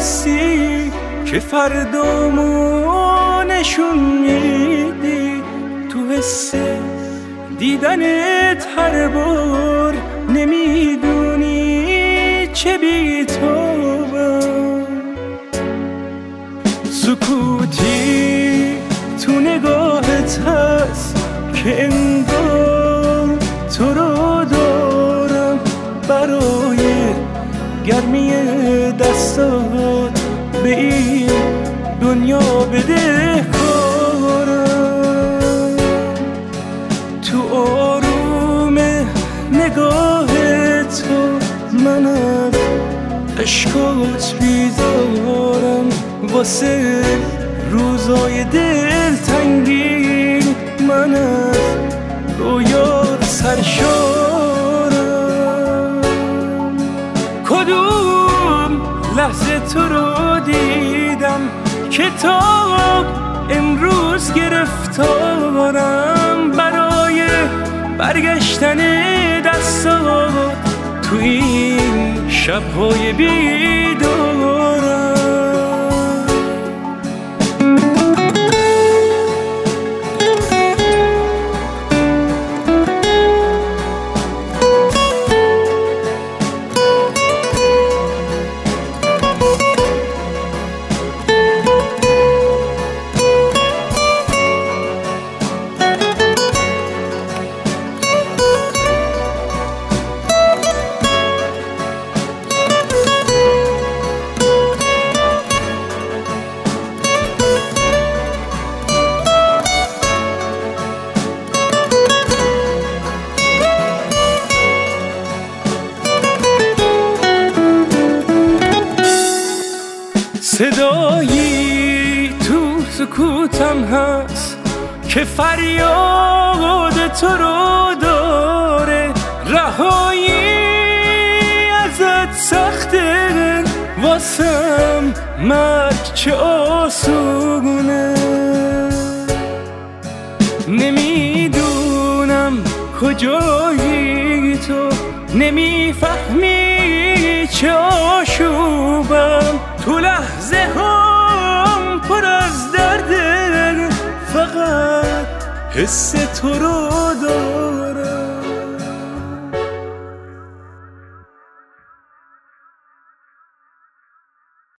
هستی که فردامو نشون میدی، تو حس دیدنت هر بار نمیدونی چه بی تو سکوتی تو نگاهت هست که انگار تو رو دارم، برای گرمی دستات به این دنیا بده کارم. تو آروم نگاه تو من از عشقات بیدارم، واسه روزای دلتنگی من از رویات سرشارم. کدوم لحظه تو رو دیدم که تا امروز گرفتارم، برای برگشتن دستات تو این شب‌های بیدارم. صدایی تو سکوتم هست که فریاد تو رو داره، رهایی ازت سخته، واسم مرگ چه آسونه. نمیدونم کجایی تو، نمیفهمی چه آشوبم، تو لحظه هم پر از درده، فقط حس تو رو دارم.